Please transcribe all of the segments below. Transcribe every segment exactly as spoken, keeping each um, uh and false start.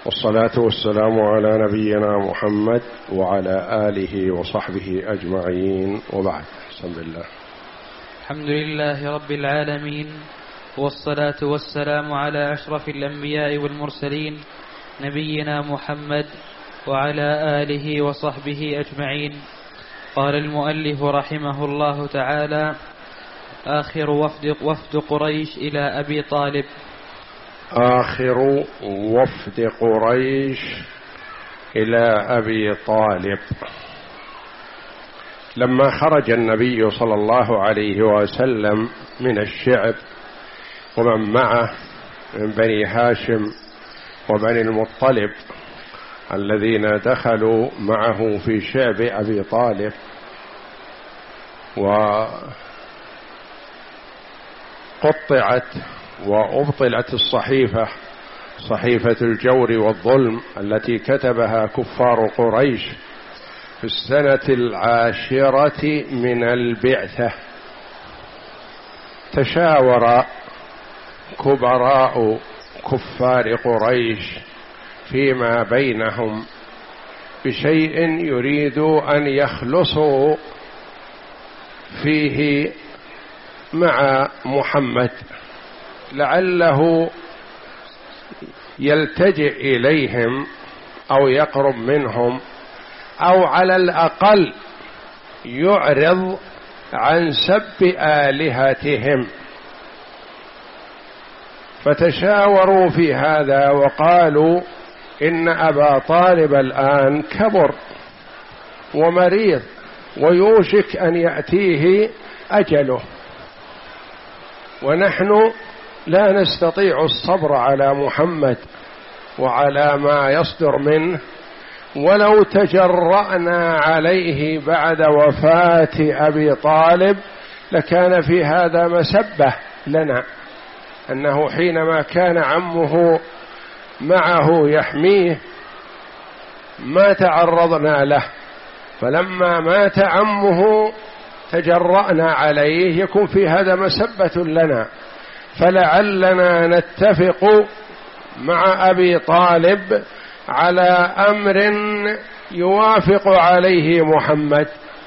والصلاة والسلام على نبينا محمد وعلى آله وصحبه أجمعين، وبعد. بسم الله. الحمد لله رب العالمين، والصلاة والسلام على أشرف الأنبياء والمرسلين نبينا محمد وعلى آله وصحبه أجمعين. قال المؤلف رحمه الله تعالى: آخر وفد, وفد قريش إلى أبي طالب. آخر وفد قريش إلى أبي طالب. لما خرج النبي صلى الله عليه وسلم من الشعب ومن معه من بني هاشم وبني المطلب الذين دخلوا معه في شعب أبي طالب، وقطعت وأبطلت الصحيفة، صحيفة الجور والظلم التي كتبها كفار قريش في السنة العاشرة من البعثة. تشاور كبراء كفار قريش فيما بينهم بشيء يريدوا أن يخلصوا فيه مع محمد، لعله يلتجئ إليهم أو يقرب منهم، أو على الأقل يعرض عن سب آلهتهم. فتشاوروا في هذا وقالوا إن أبا طالب الآن كبر ومريض ويوشك أن يأتيه أجله، ونحن لا نستطيع الصبر على محمد وعلى ما يصدر منه، ولو تجرأنا عليه بعد وفاة أبي طالب لكان في هذا مسبة لنا، أنه حينما كان عمه معه يحميه ما تعرضنا له، فلما مات عمه تجرأنا عليه، يكون في هذا مسبة لنا. فلعلنا نتفق مع أبي طالب على أمر يوافق عليه محمد.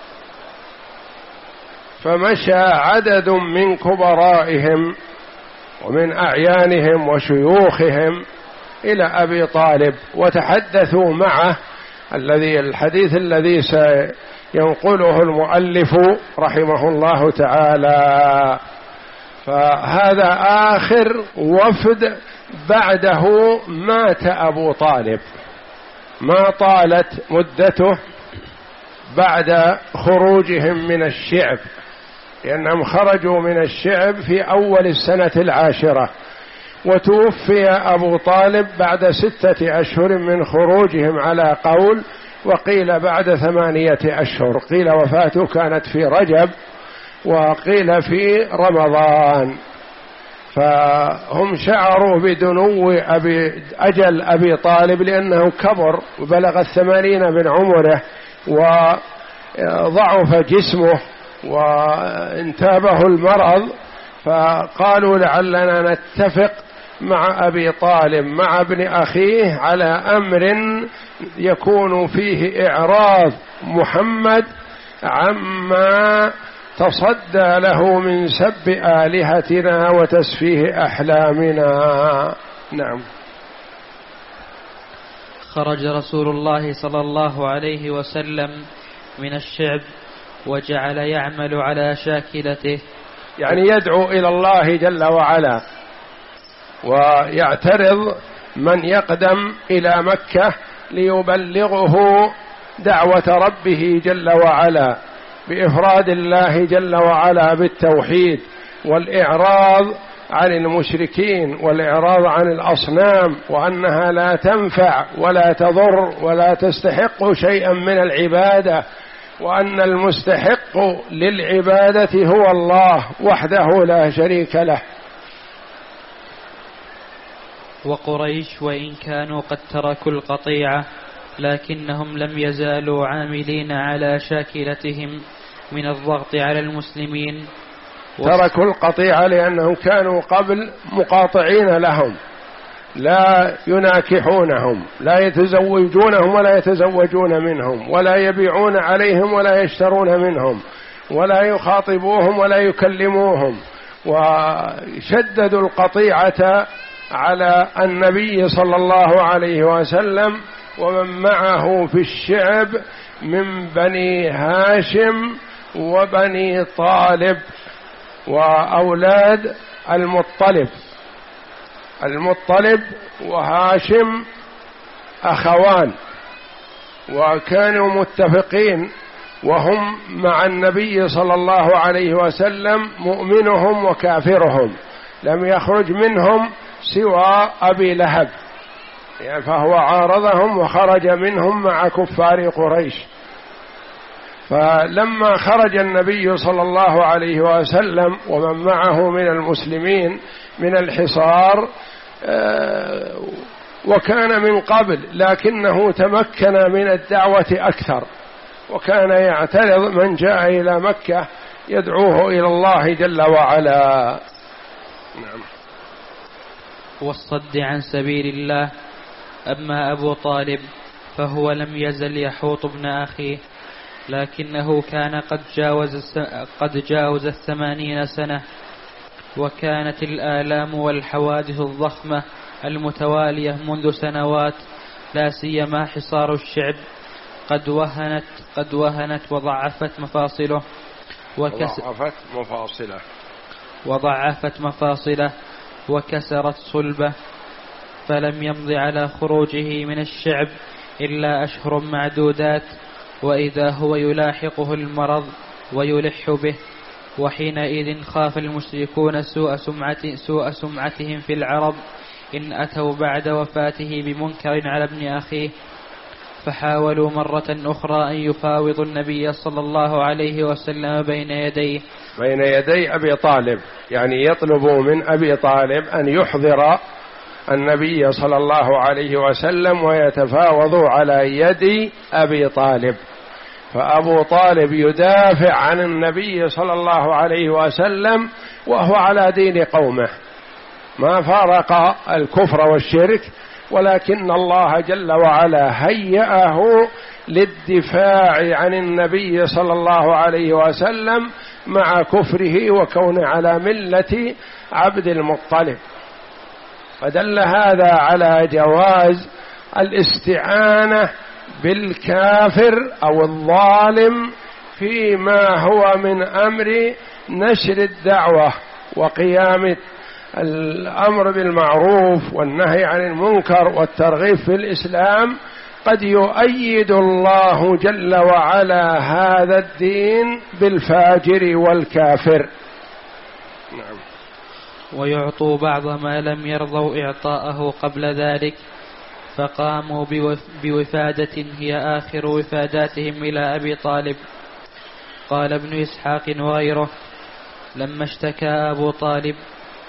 فمشى عدد من كبرائهم ومن أعيانهم وشيوخهم إلى أبي طالب وتحدثوا معه، الذي الحديث الذي سينقله المؤلف رحمه الله تعالى. فهذا آخر وفد، بعده مات أبو طالب، ما طالت مدته بعد خروجهم من الشعب، لأنهم خرجوا من الشعب في أول السنة العاشرة، وتوفي أبو طالب بعد ستة أشهر من خروجهم على قول، وقيل بعد ثمانية أشهر، قيل وفاته كانت في رجب وقيل في رمضان. فهم شعروا بدنو أبي أجل أبي طالب لأنه كبر وبلغ الثمانين من عمره وضعف جسمه وانتابه المرض، فقالوا لعلنا نتفق مع أبي طالب مع ابن أخيه على أمر يكون فيه إعراض محمد عما تصدى له من سب آلهتنا وتسفيه أحلامنا. نعم. خرج رسول الله صلى الله عليه وسلم من الشعب وجعل يعمل على شاكلته، يعني يدعو إلى الله جل وعلا، ويعترض من يقدم إلى مكة ليبلغه دعوة ربه جل وعلا بإفراد الله جل وعلا بالتوحيد، والإعراض عن المشركين، والإعراض عن الأصنام، وأنها لا تنفع ولا تضر ولا تستحق شيئا من العبادة، وأن المستحق للعبادة هو الله وحده لا شريك له. وقريش وإن كانوا قد تركوا القطيعة لكنهم لم يزالوا عاملين على شاكلتهم من الضغط على المسلمين. تركوا القطيعة لأنهم كانوا قبل مقاطعين لهم، لا يناكحونهم، لا يتزوجونهم ولا يتزوجون منهم، ولا يبيعون عليهم ولا يشترون منهم، ولا يخاطبوهم ولا يكلموهم. وشددوا القطيعة على النبي صلى الله عليه وسلم ومن معه في الشعب من بني هاشم وبني طالب وأولاد المطلب. المطلب وهاشم أخوان، وكانوا متفقين وهم مع النبي صلى الله عليه وسلم مؤمنهم وكافرهم، لم يخرج منهم سوى أبي لهب، يعني فهو عارضهم وخرج منهم مع كفار قريش. فلما خرج النبي صلى الله عليه وسلم ومن معه من المسلمين من الحصار، وكان من قبل لكنه تمكن من الدعوة أكثر، وكان يعترض من جاء إلى مكة يدعوه إلى الله جل وعلا. نعم. والصد عن سبيل الله. أما أبو طالب فهو لم يزل يحوط ابن أخيه، لكنه كان قد جاوز قد جاوز الثمانين سنة، وكانت الآلام والحوادث الضخمة المتوالية منذ سنوات، لا سيما حصار الشعب، قد وهنت قد وهنت وضعفت مفاصله وكس وضعفت مفاصله وضعفت مفاصله وكسرت صلبه، فلم يمض على خروجه من الشعب إلا أشهر معدودات، وإذا هو يلاحقه المرض ويلح به. وحينئذ خاف المشركون سوء سمعة سوء سمعتهم في العرب إن أتوا بعد وفاته بمنكر على ابن أخيه، فحاولوا مرة أخرى أن يفاوضوا النبي صلى الله عليه وسلم بين يديه بين يدي أبي طالب، يعني يطلبوا من أبي طالب أن يحضر النبي صلى الله عليه وسلم ويتفاوضوا على يد أبي طالب. فأبو طالب يدافع عن النبي صلى الله عليه وسلم وهو على دين قومه، ما فارق الكفر والشرك، ولكن الله جل وعلا هيأه للدفاع عن النبي صلى الله عليه وسلم مع كفره وكونه على ملة عبد المطلب. فدل هذا على جواز الاستعانة بالكافر أو الظالم فيما هو من أمر نشر الدعوة وقيام الأمر بالمعروف والنهي عن المنكر والترغيب في الإسلام. قد يؤيد الله جل وعلا هذا الدين بالفاجر والكافر. نعم. ويعطوا بعض ما لم يرضوا إعطاءه قبل ذلك، فقاموا بوفادة هي آخر وفاداتهم إلى أبي طالب. قال ابن إسحاق وغيره: لما اشتكى أبو طالب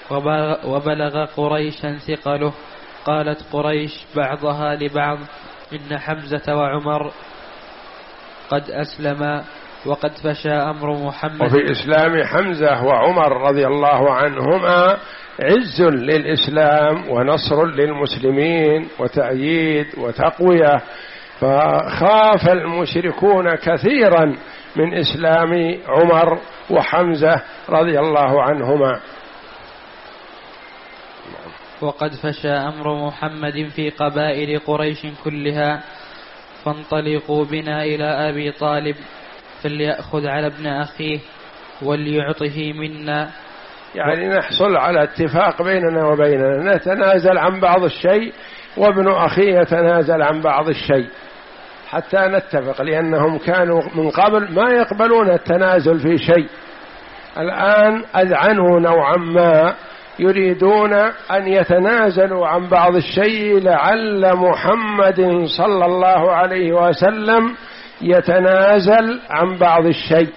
وبلغ قريشا ثقله، قالت قريش بعضها لبعض: إن حمزة وعمر قد أسلما وقد فشى أمر محمد. وفي إسلام حمزة وعمر رضي الله عنهما عز للإسلام ونصر للمسلمين وتأييد وتقوية، فخاف المشركون كثيرا من إسلام عمر وحمزة رضي الله عنهما. وقد فشى أمر محمد في قبائل قريش كلها، فانطلقوا بنا إلى أبي طالب فليأخذ على ابن أخيه وليعطه منا، يعني نحصل على اتفاق بيننا وبيننا، نتنازل عن بعض الشيء وابن أخي يتنازل عن بعض الشيء حتى نتفق، لأنهم كانوا من قبل ما يقبلون التنازل في شيء، الآن أذعنوا نوعا ما، يريدون أن يتنازلوا عن بعض الشيء لعل محمد صلى الله عليه وسلم يتنازل عن بعض الشيء.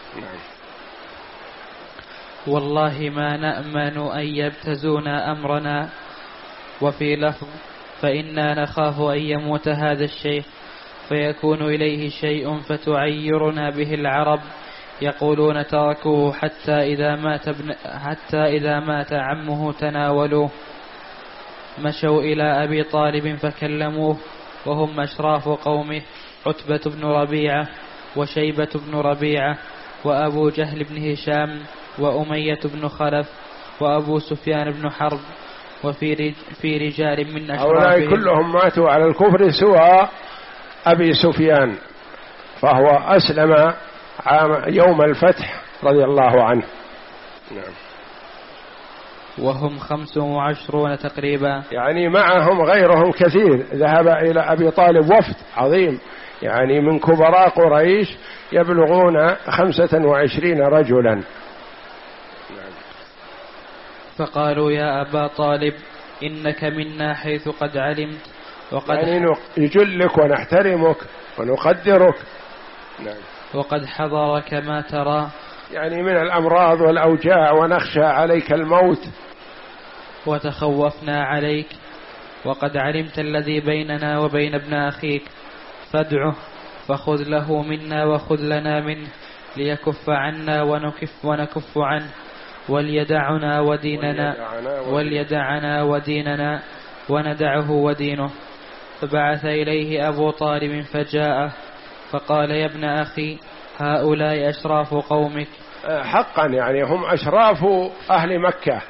والله ما نأمن أن يبتزونا أمرنا. وفي لفظ: فإنا نخاف أن يموت هذا الشيخ فيكون إليه شيء فتعيرنا به العرب، يقولون تركوه حتى إذا مات ابن حتى إذا مات عمه تناولوه. مشوا إلى أبي طالب فكلموه وهم أشراف قومه عتبة بن ربيعة وشيبة بن ربيعة وأبو جهل بن هشام وأمية بن خلف وأبو سفيان بن حرب وفي في رجال من أشرافهم. هؤلاء كلهم ماتوا على الكفر سوى أبي سفيان، فهو أسلم عام يوم الفتح رضي الله عنه. نعم. وهم خمس وعشرون تقريبا، يعني معهم غيرهم كثير، ذهب إلى أبي طالب وفد عظيم يعني من كبراء قريش يبلغون خمسة وعشرين رجلا. فقالوا يا أبا طالب إنك منا حيث قد علمت وقد يعني يجلك ونحترمك ونقدرك. نعم. وقد حضرك ما ترى يعني من الأمراض والأوجاع ونخشى عليك الموت وتخوفنا عليك، وقد علمت الذي بيننا وبين ابن أخيك فادعه فخذ له منا وخذ لنا منه ليكف عنا ونكف ونكف عنه وليدعنا وديننا وليدعنا وديننا وندعه ودينه. فبعث إليه أبو طالب فجاءه فقال يا ابن أخي هؤلاء أشراف قومك. حقا يعني هم أشراف أهل مكة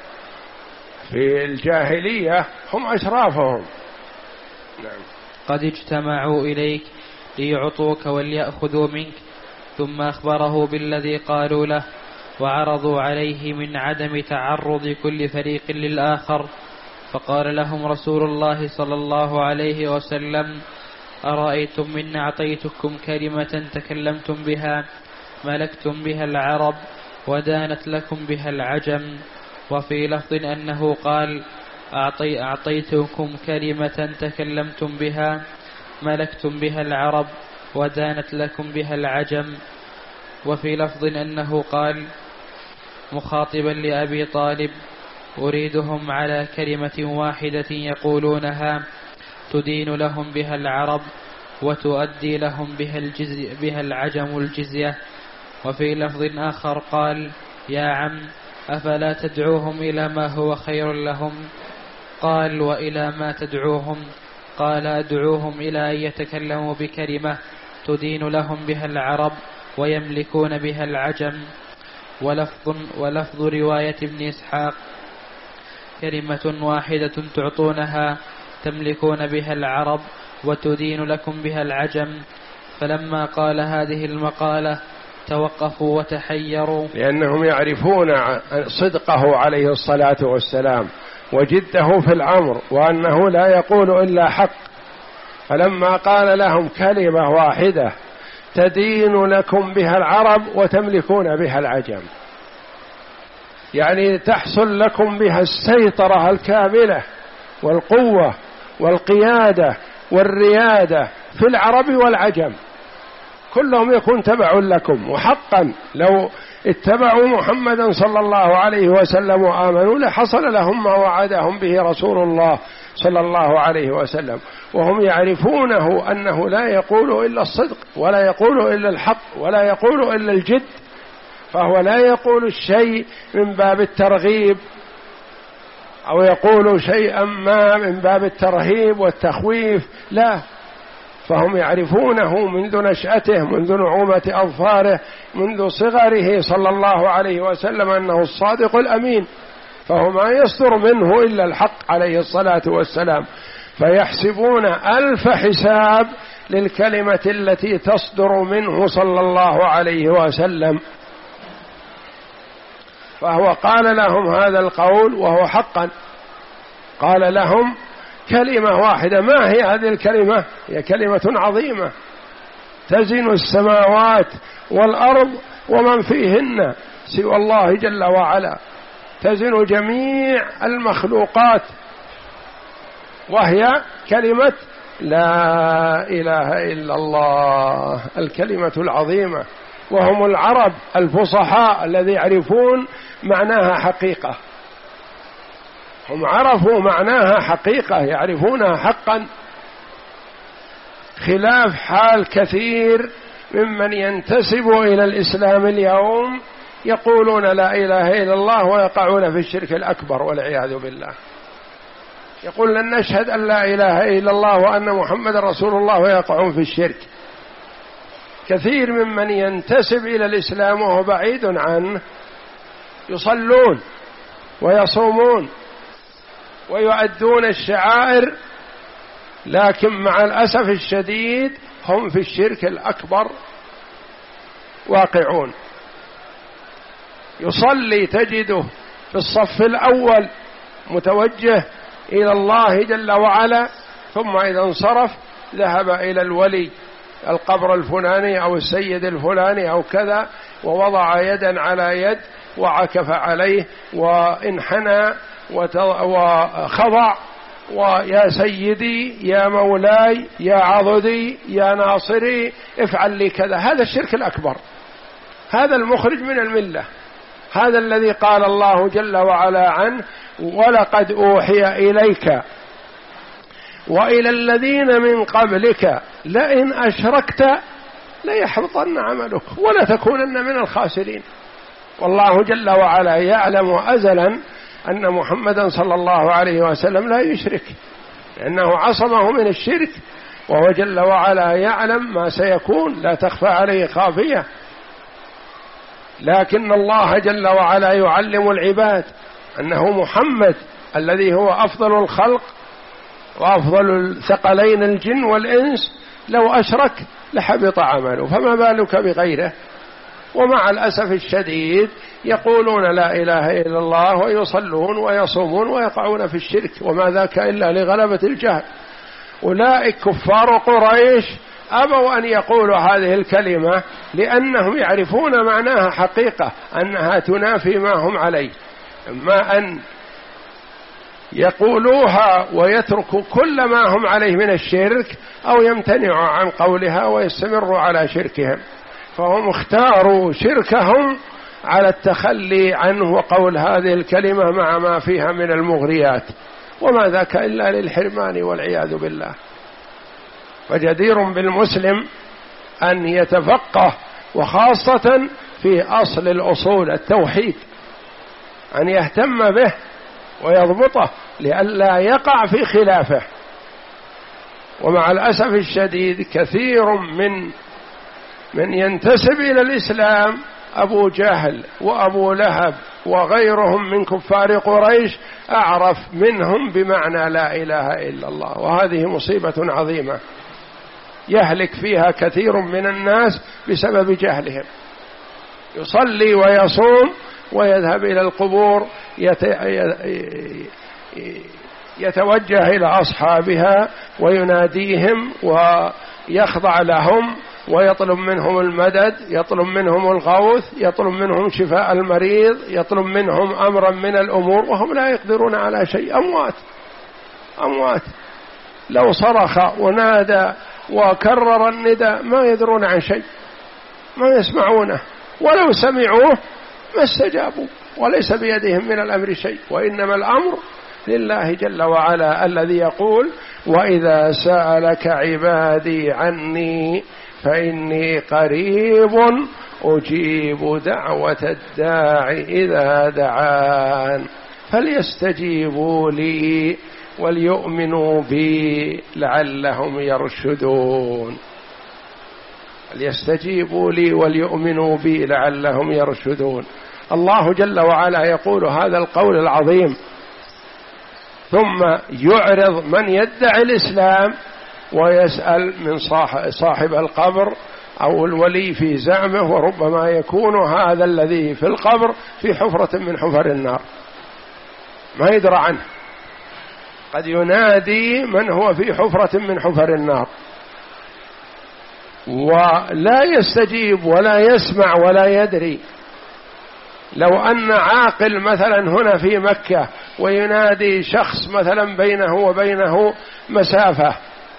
في الجاهلية، هم أشرافهم. نعم. قد اجتمعوا إليك ليعطوك وليأخذوا منك. ثم أخبره بالذي قالوا له وعرضوا عليه من عدم تعرض كل فريق للآخر. فقال لهم رسول الله صلى الله عليه وسلم أرأيتم من أعطيتكم كلمة تكلمتم بها ملكتم بها العرب ودانت لكم بها العجم. وفي لفظ أنه قال أعطي أعطيتكم كلمة تكلمتم بها ملكتم بها العرب ودانت لكم بها العجم. وفي لفظ أنه قال مخاطبا لأبي طالب أريدهم على كلمة واحدة يقولونها تدين لهم بها العرب وتؤدي لهم بها, الجزي بها العجم الجزية. وفي لفظ آخر قال يا عم أفلا تدعوهم إلى ما هو خير لهم؟ قال وإلى ما تدعوهم؟ قال أدعوهم إلى أن يتكلموا بكلمة تدين لهم بها العرب ويملكون بها العجم. ولفظ, ولفظ رواية ابن إسحاق كلمة واحدة تعطونها تملكون بها العرب وتدين لكم بها العجم. فلما قال هذه المقالة توقفوا وتحيروا، لأنهم يعرفون صدقه عليه الصلاة والسلام وجده في الأمر وأنه لا يقول إلا حق. فلما قال لهم كلمة واحدة تدين لكم بها العرب وتملكون بها العجم، يعني تحصل لكم بها السيطرة الكاملة والقوة والقيادة والريادة في العرب والعجم، كلهم يكون تبع لكم. وحقا لو اتبعوا محمدا صلى الله عليه وسلم وآمنوا لحصل لهم ما وعدهم به رسول الله صلى الله عليه وسلم. وهم يعرفونه أنه لا يقول إلا الصدق ولا يقول إلا الحق ولا يقول إلا الجد، فهو لا يقول الشيء من باب الترغيب أو يقول شيئا ما من باب الترهيب والتخويف، لا، فهم يعرفونه منذ نشأته منذ نعومة أظفاره منذ صغره صلى الله عليه وسلم أنه الصادق الأمين، فهو ما يصدر منه إلا الحق عليه الصلاة والسلام. فيحسبون ألف حساب للكلمة التي تصدر منه صلى الله عليه وسلم. فهو قال لهم هذا القول وهو حقا قال لهم كلمة واحدة. ما هي هذه الكلمة؟ هي كلمة عظيمة تزن السماوات والأرض ومن فيهن سوى الله جل وعلا، تزن جميع المخلوقات، وهي كلمة لا إله إلا الله، الكلمة العظيمة. وهم العرب الفصحاء الذي يعرفون معناها حقيقة، هم عرفوا معناها حقيقة يعرفونها حقا، خلاف حال كثير ممن ينتسب إلى الإسلام اليوم يقولون لا إله إلا الله ويقعون في الشرك الأكبر والعياذ بالله. يقول لن نشهد أن لا إله إلا الله وأن محمد رسول الله ويقعون في الشرك. كثير ممن ينتسب إلى الإسلام وهو بعيد عنه يصلون ويصومون ويؤدون الشعائر، لكن مع الأسف الشديد هم في الشرك الأكبر واقعون. يصلي تجده في الصف الأول متوجه إلى الله جل وعلا، ثم إذا انصرف ذهب إلى الولي القبر الفلاني أو السيد الفلاني أو كذا، ووضع يدا على يد وعكف عليه وانحنى وخضع، ويا سيدي يا مولاي يا عضدي يا ناصري افعل لي كذا. هذا الشرك الأكبر، هذا المخرج من الملة، هذا الذي قال الله جل وعلا عنه: ولقد أوحي إليك وإلى الذين من قبلك لئن أشركت ليحبطن عملك ولتكونن من الخاسرين. والله جل وعلا يعلم أزلا أن محمدا صلى الله عليه وسلم لا يشرك، لأنه عصمه من الشرك، وهو جل وعلا يعلم ما سيكون، لا تخفى عليه خافية. لكن الله جل وعلا يعلم العباد أنه محمد الذي هو أفضل الخلق وأفضل الثقلين الجن والإنس لو أشرك لحبط عمله، فما بالك بغيره. ومع الأسف الشديد يقولون لا إله إلا الله ويصلون ويصومون ويقعون في الشرك، وما ذاك إلا لغلبة الجهل. أولئك كفار قريش أبوا أن يقولوا هذه الكلمة لأنهم يعرفون معناها حقيقة، أنها تنافي ما هم عليه، ما أن يقولوها ويتركوا كل ما هم عليه من الشرك، أو يمتنعوا عن قولها ويستمروا على شركهم. فهم اختاروا شركهم على التخلي عنه وقول هذه الكلمة مع ما فيها من المغريات، وما ذاك إلا للحرمان والعياذ بالله. فجدير بالمسلم أن يتفقه، وخاصة في أصل الأصول التوحيد، أن يهتم به ويضبطه لئلا يقع في خلافه. ومع الأسف الشديد كثير من من ينتسب إلى الإسلام أبو جهل وأبو لهب وغيرهم من كفار قريش أعرف منهم بمعنى لا إله إلا الله، وهذه مصيبة عظيمة يهلك فيها كثير من الناس بسبب جهلهم. يصلي ويصوم ويذهب إلى القبور يتوجه إلى أصحابها ويناديهم ويخضع لهم ويطلب منهم المدد، يطلب منهم الغوث، يطلب منهم شفاء المريض، يطلب منهم أمرا من الأمور، وهم لا يقدرون على شيء. أموات أموات لو صرخ ونادى وكرر النداء ما يدرون عن شيء، ما يسمعونه، ولو سمعوه ما استجابوا، وليس بيدهم من الأمر شيء. وإنما الأمر لله جل وعلا الذي يقول: وإذا سألك عبادي عني فإني قريب أجيب دعوة الداع إذا دعان فليستجيبوا لي وليؤمنوا بي لعلهم يرشدون. ليستجيبوا لي وليؤمنوا بي لعلهم يرشدون. الله جل وعلا يقول هذا القول العظيم، ثم يعرض من يدعي الإسلام ويسأل من صاحب القبر أو الولي في زعمه، وربما يكون هذا الذي في القبر في حفرة من حفر النار ما يدرى عنه، قد ينادي من هو في حفرة من حفر النار ولا يستجيب ولا يسمع ولا يدري. لو أن عاقل مثلا هنا في مكة وينادي شخص مثلا بينه وبينه مسافة،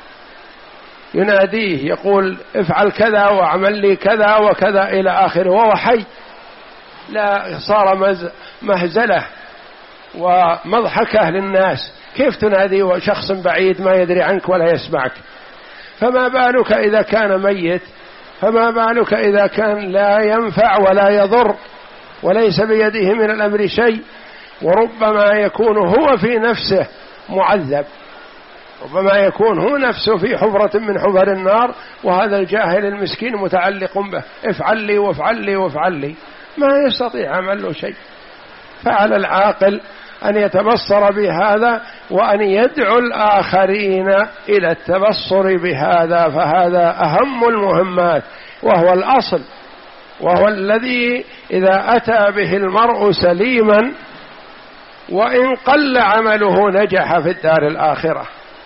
يناديه يقول افعل كذا واعمل لي كذا وكذا إلى آخره وهو حي، لا صار مهزلة ومضحكة للناس، كيف تنادي وشخص بعيد ما يدري عنك ولا يسمعك؟ فما بالك إذا كان ميت؟ فما بالك إذا كان لا ينفع ولا يضر وليس بيده من الأمر شيء، وربما يكون هو في نفسه معذب، ربما يكون هو نفسه في حفرة من حفر النار وهذا الجاهل المسكين متعلق به، افعل لي وافعل لي وافعل لي، ما يستطيع عمل له شيء. فعلى العاقل أن يتبصر بهذا وأن يدعو الآخرين إلى التبصر بهذا، فهذا أهم المهمات وهو الأصل، وهو الذي إذا أتى به المرء سليما وإن قل عمله نجح في الدار الآخرة،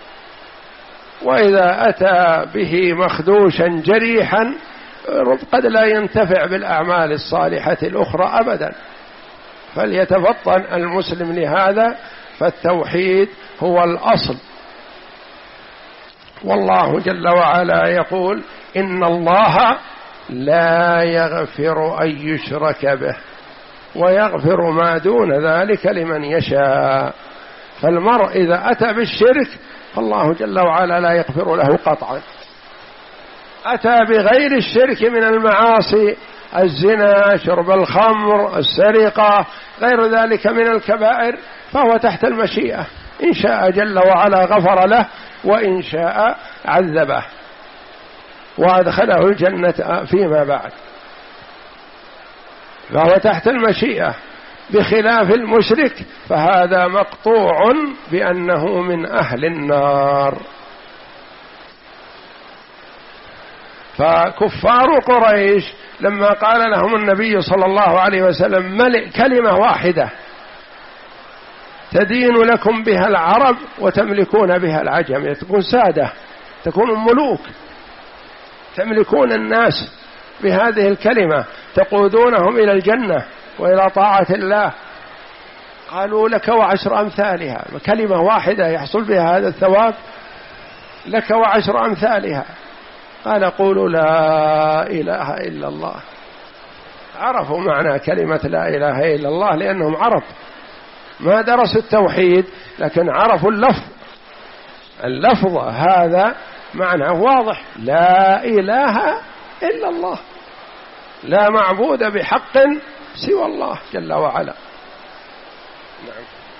وإذا أتى به مخدوشا جريحا قد لا ينتفع بالأعمال الصالحة الأخرى أبدا. فليتفطن المسلم لهذا، فالتوحيد هو الأصل. والله جل وعلا يقول إن الله لا يغفر أن يشرك به ويغفر ما دون ذلك لمن يشاء. فالمرء إذا أتى بالشرك فالله جل وعلا لا يغفر له قطعا. أتى بغير الشرك من المعاصي، الزنا، شرب الخمر، السرقة، غير ذلك من الكبائر، فهو تحت المشيئة، إن شاء جل وعلا غفر له وإن شاء عذبه وأدخله الجنة فيما بعد، فهو تحت المشيئة. بخلاف المشرك فهذا مقطوع بأنه من أهل النار. فكفار قريش لما قال لهم النبي صلى الله عليه وسلم ملئ كلمة واحدة تدين لكم بها العرب وتملكون بها العجم، تكون سادة، تكون ملوك، تملكون الناس بهذه الكلمة، تقودونهم إلى الجنة وإلى طاعة الله. قالوا لك وعشر أمثالها، كلمة واحدة يحصل بها هذا الثواب، لك وعشر أمثالها. قال قولوا لا إله إلا الله. عرفوا معنى كلمة لا إله إلا الله لأنهم عرب، ما درسوا التوحيد لكن عرفوا اللفظ، اللفظ هذا معناه واضح، لا إله إلا الله، لا معبود بحق سوى الله جل وعلا. نعم.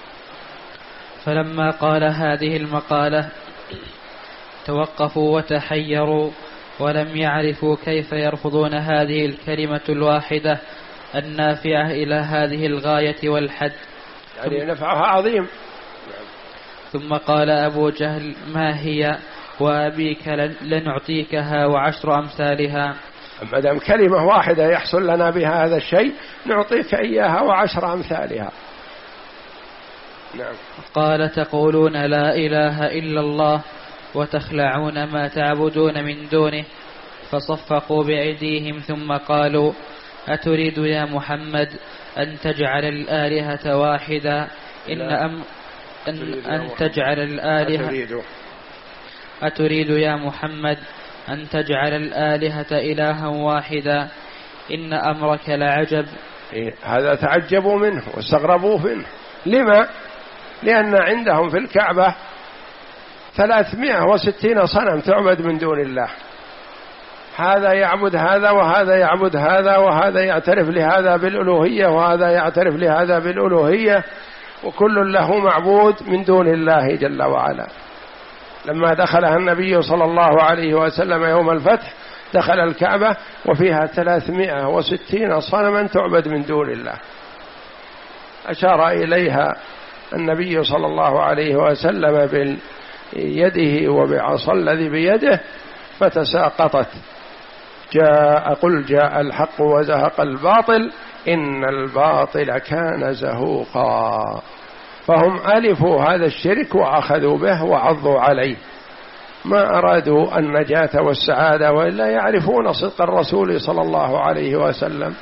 فلما قال هذه المقالة توقفوا وتحيروا ولم يعرفوا كيف يرفضون هذه الكلمة الواحدة النافعة إلى هذه الغاية والحد، يعني نفعها عظيم. ثم قال أبو جهل ما هي وأبيك لنعطيكها وعشر أمثالها. ما دام كلمة واحدة يحصل لنا بها هذا الشيء نعطيك إياها وعشر أمثالها. نعم. قال تقولون لا إله إلا الله وتخلعون ما تعبدون من دونه، فصفقوا بأيديهم ثم قالوا أتريد يا محمد أن تجعل الآلهة واحدة إن أم أن, أن تجعل الآلهة أتريد. أتريد يا محمد أن تجعل الآلهة إلها واحدا إن أمرك لعجب. إيه هذا تعجبوا منه واستغربوا منه. لما؟ لأن عندهم في الكعبة ثلاثمائة وستين صنم تعبد من دون الله، هذا يعبد هذا وهذا يعبد هذا وهذا يعترف لهذا بالألوهية وهذا يعترف لهذا بالألوهية، وكل له معبود من دون الله جل وعلا. لما دخلها النبي صلى الله عليه وسلم يوم الفتح دخل الكعبة وفيها ثلاثمائة وستين صنما تعبد من دون الله، أشار إليها النبي صلى الله عليه وسلم بيده وبعصا الذي بيده فتساقطت. جاء قل جاء الحق وزهق الباطل إن الباطل كان زهوقا. فهم ألفوا هذا الشرك وأخذوا به وعضوا عليه، ما أرادوا النجاة والسعادة وإلا يعرفون صدق الرسول صلى الله عليه وسلم.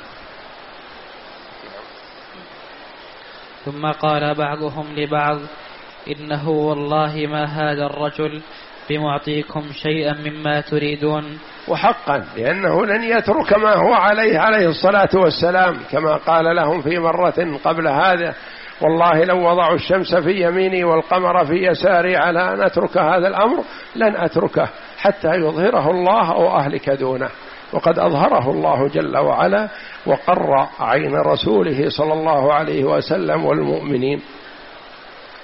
ثم قال بعضهم لبعض إنه والله ما هذا الرجل بمعطيكم شيئا مما تريدون. وحقا لأنه لن يترك ما هو عليه عليه الصلاة والسلام، كما قال لهم في مرة قبل هذا والله لو وضعوا الشمس في يميني والقمر في يساري على أن أترك هذا الأمر لن أتركه حتى يظهره الله أو أهلك دونه، وقد أظهره الله جل وعلا وقر عين رسوله صلى الله عليه وسلم والمؤمنين.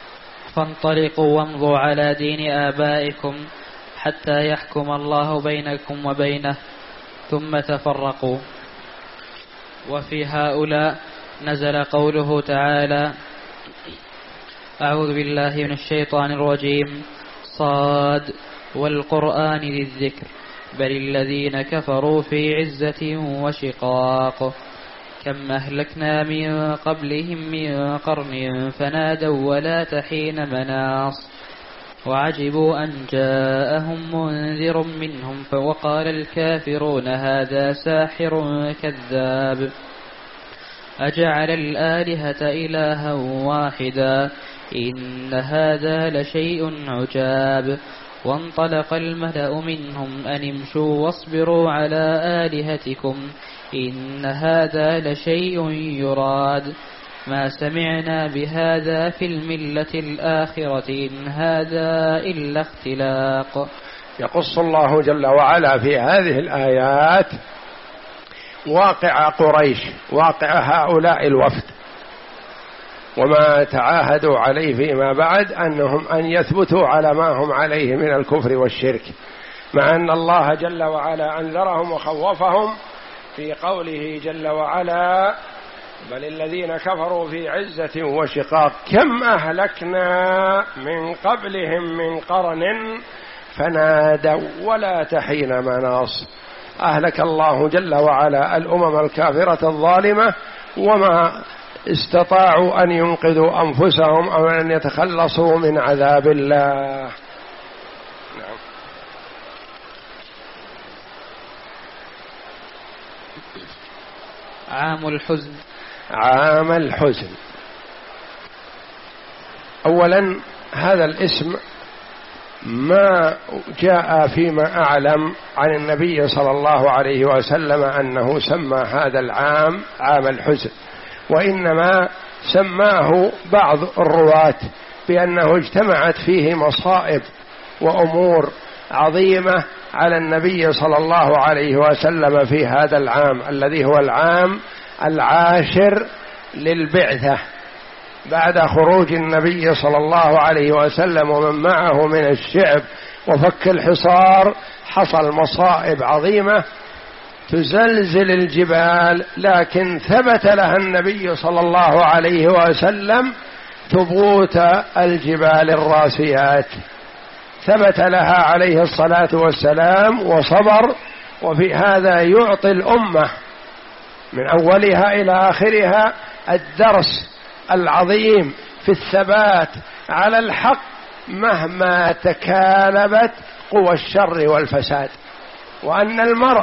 فانطلقوا وامضوا على دين آبائكم حتى يحكم الله بينكم وبينه ثم تفرقوا. وفي هؤلاء نزل قوله تعالى: أعوذ بالله من الشيطان الرجيم، صاد والقرآن ذي الذكر بل الذين كفروا في عزة وشقاق كم أهلكنا من قبلهم من قرن فنادوا ولا تحين مناص وعجبوا أن جاءهم منذر منهم فوقال الكافرون هذا ساحر كذاب أجعل الآلهة إلها واحدا إن هذا لشيء عجاب وانطلق الملأ منهم أن امشوا واصبروا على آلهتكم إن هذا لشيء يراد ما سمعنا بهذا في الملة الآخرة إن هذا إلا اختلاق. يقص الله جل وعلا في هذه الآيات واقع قريش، واقع هؤلاء الوفد، وما تعاهدوا عليه فيما بعد أنهم أن يثبتوا على ما هم عليه من الكفر والشرك، مع أن الله جل وعلا أنذرهم وخوفهم في قوله جل وعلا: بل الذين كفروا في عزة وشقاق كم أهلكنا من قبلهم من قرن فنادوا ولا تحين مناص. أهلك الله جل وعلا الأمم الكافرة الظالمة وما استطاعوا أن ينقذوا أنفسهم أو أن يتخلصوا من عذاب الله. نعم. عام الحزن. عام الحزن. أولا هذا الاسم ما جاء فيما أعلم عن النبي صلى الله عليه وسلم أنه سمى هذا العام عام الحزن، وإنما سماه بعض الرواة بأنه اجتمعت فيه مصائب وأمور عظيمة على النبي صلى الله عليه وسلم في هذا العام الذي هو العام العاشر للبعثة بعد خروج النبي صلى الله عليه وسلم ومن معه من الشعب وفك الحصار. حصل مصائب عظيمة تزلزل الجبال، لكن ثبت لها النبي صلى الله عليه وسلم ثبوت الجبال الراسيات، ثبت لها عليه الصلاة والسلام وصبر. وفي هذا يعطي الأمة من أولها إلى آخرها الدرس العظيم في الثبات على الحق مهما تكالبت قوى الشر والفساد، وأن المرء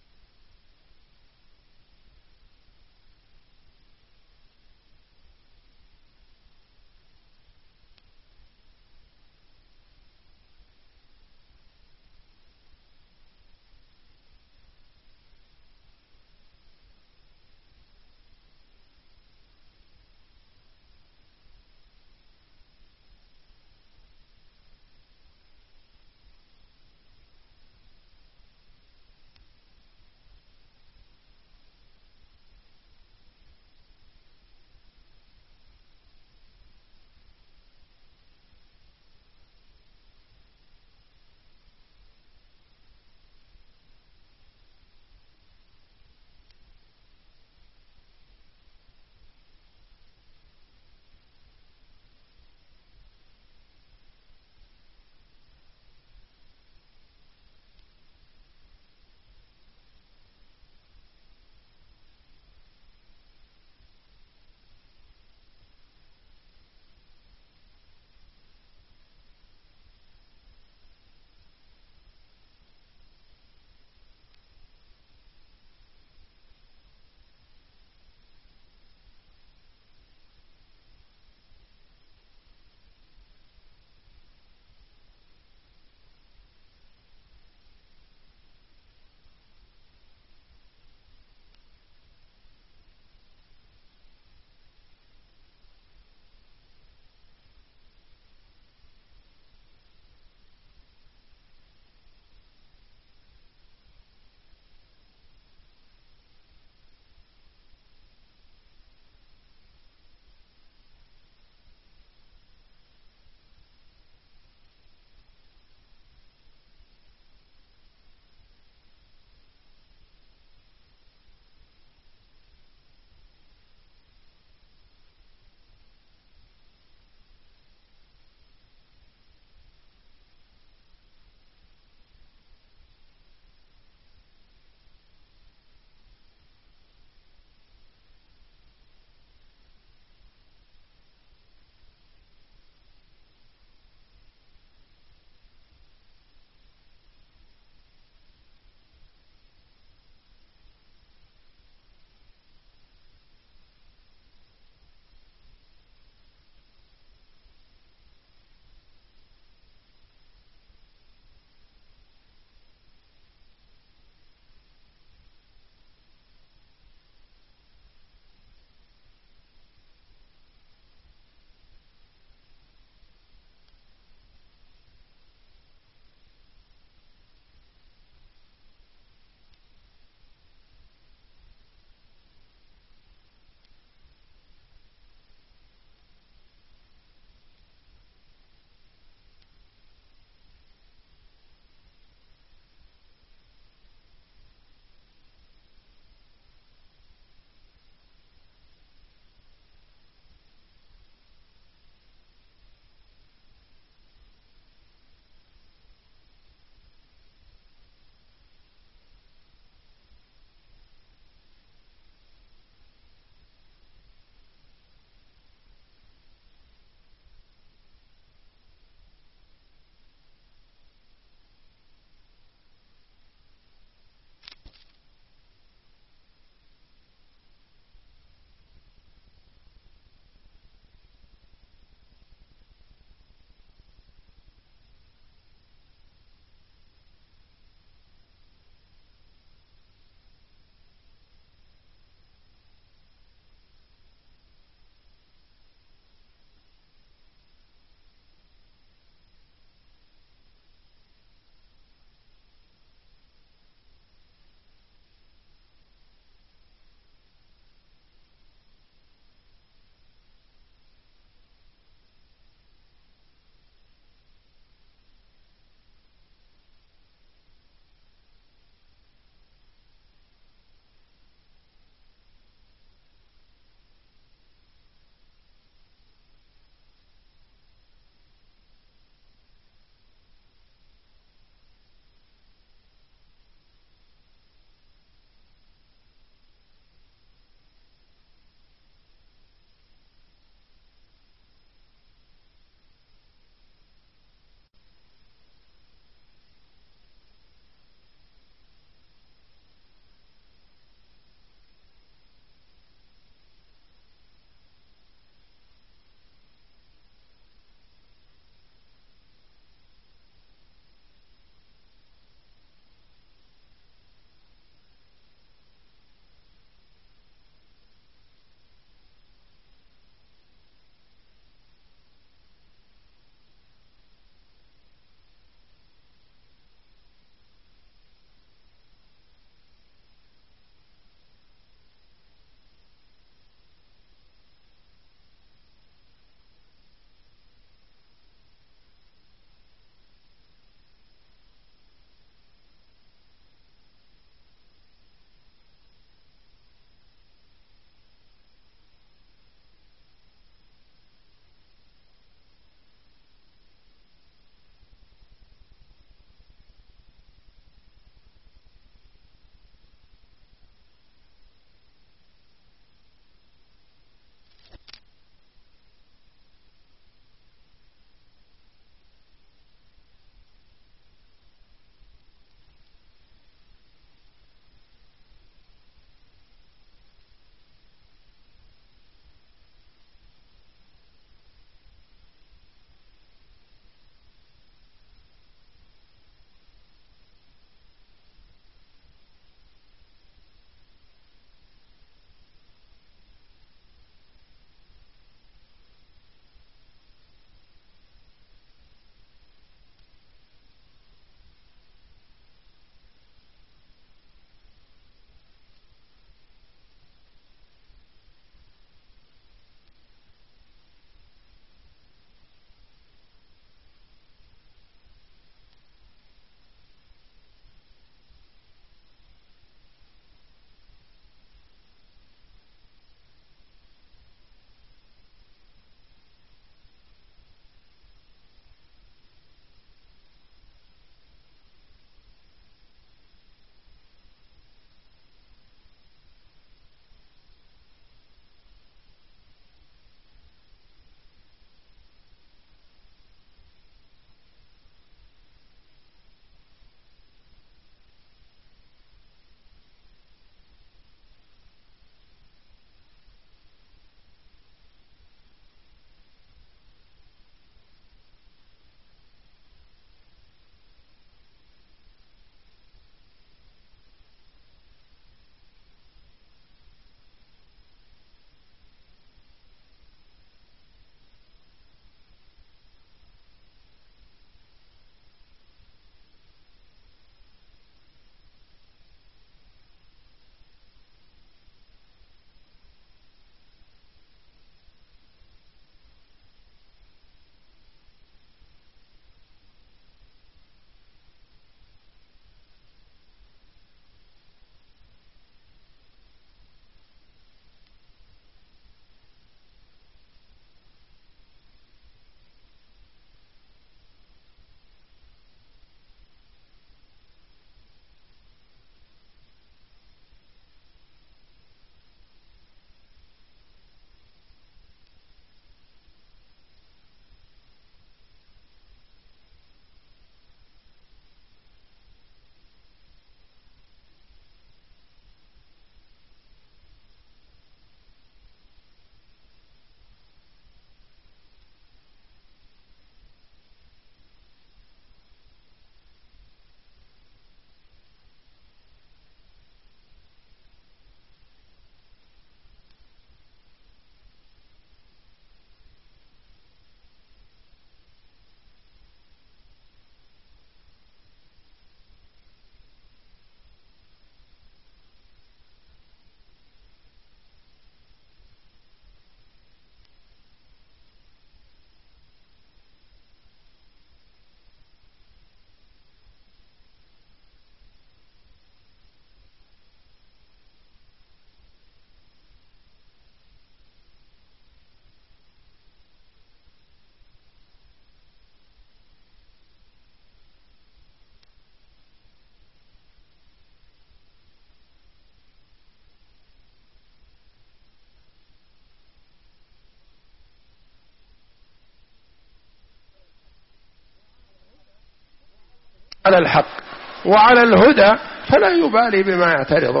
على الحق وعلى الهدى فلا يبالي بما يعترضه.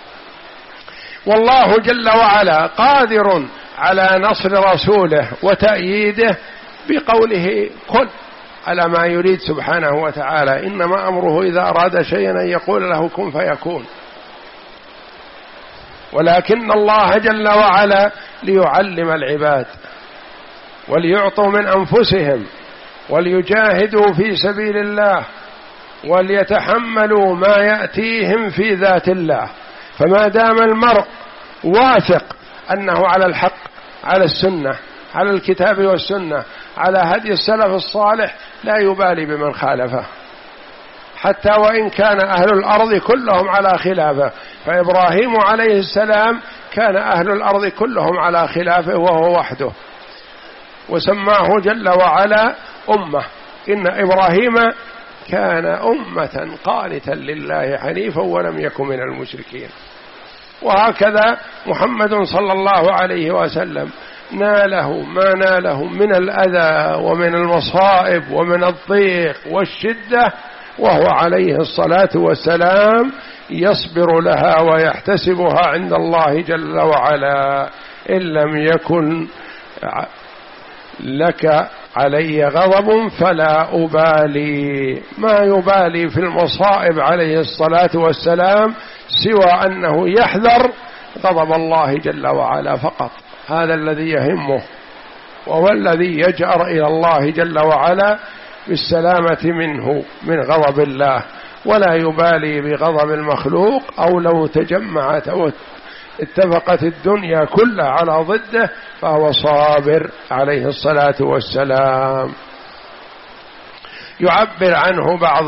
والله جل وعلا قادر على نصر رسوله وتأييده بقوله كن، على ما يريد سبحانه وتعالى. إنما أمره إذا أراد شيئا أن يقول له كن فيكون. ولكن الله جل وعلا ليعلم العباد وليعطوا من أنفسهم وليجاهدوا في سبيل الله وليتحملوا ما يأتيهم في ذات الله. فما دام المرء واثق أنه على الحق، على السنة، على الكتاب والسنة، على هدي السلف الصالح، لا يبالي بمن خالفه، حتى وإن كان أهل الأرض كلهم على خلافه. فإبراهيم عليه السلام كان أهل الأرض كلهم على خلافه وهو وحده، وسماه جل وعلا أمة. إن إبراهيم كان أمة قانتا لله حنيفا ولم يكن من المشركين. وهكذا محمد صلى الله عليه وسلم ناله ما ناله من الأذى ومن المصائب ومن الضيق والشدة وهو عليه الصلاة والسلام يصبر لها ويحتسبها عند الله جل وعلا. إن لم يكن لك علي غضب فلا أبالي، ما يبالي في المصائب عليه الصلاة والسلام سوى أنه يحذر غضب الله جل وعلا فقط. هذا الذي يهمه، وهو الذي يجأر إلى الله جل وعلا بالسلامة منه من غضب الله، ولا يبالي بغضب المخلوق. أو لو تجمعت أو اتفقت الدنيا كلها على ضده فهو صابر عليه الصلاة والسلام. يعبر عنه بعض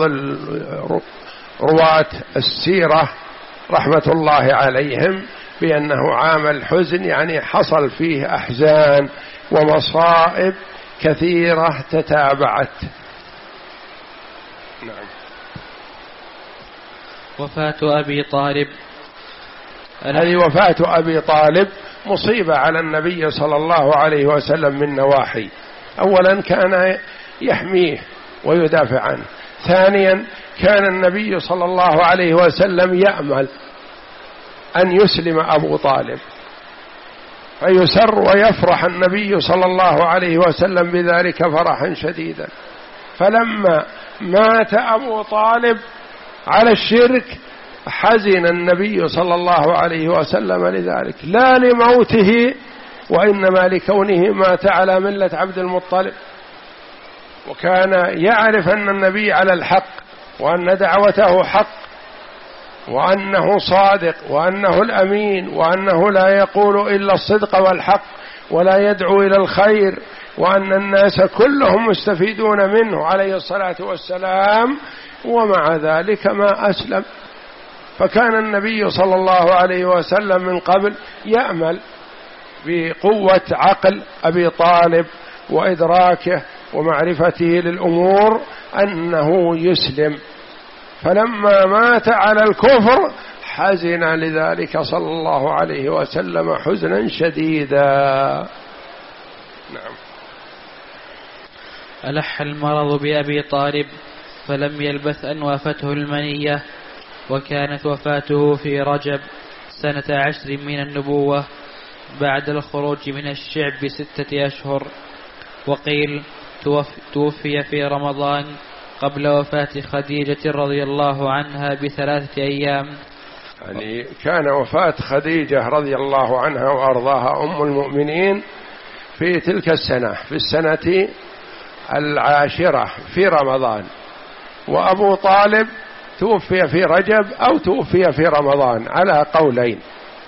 رواة السيرة رحمة الله عليهم بأنه عام الحزن، يعني حصل فيه أحزان ومصائب كثيرة تتابعت. نعم. وفاة أبي طالب، هذه وفاة أبي طالب مصيبة على النبي صلى الله عليه وسلم من نواحي. أولا كان يحميه ويدافع عنه، ثانيا كان النبي صلى الله عليه وسلم يأمل أن يسلم أبو طالب، فيسر ويفرح النبي صلى الله عليه وسلم بذلك فرحا شديدا. فلما مات أبو طالب على الشرك حزن النبي صلى الله عليه وسلم لذلك، لا لموته وإنما لكونه مات على ملة عبد المطلب. وكان يعرف أن النبي على الحق وأن دعوته حق وأنه صادق وأنه الأمين وأنه لا يقول إلا الصدق والحق ولا يدعو إلى الخير، وأن الناس كلهم مستفيدون منه عليه الصلاة والسلام، ومع ذلك ما أسلم. فكان النبي صلى الله عليه وسلم من قبل يأمل بقوة عقل أبي طالب وإدراكه ومعرفته للأمور أنه يسلم. فلما مات على الكفر حزن لذلك صلى الله عليه وسلم حزنا شديدا. نعم. ألح المرض بأبي طالب فلم يلبث أن وافته المنية، وكانت وفاته في رجب سنة عشر من النبوة بعد الخروج من الشعب بستة أشهر. وقيل توفي في رمضان قبل وفاة خديجة رضي الله عنها بثلاثة أيام. يعني كان وفاة خديجة رضي الله عنها وأرضاها أم المؤمنين في تلك السنة، في السنة العاشرة في رمضان، وأبو طالب توفي في رجب أو توفي في رمضان على قولين.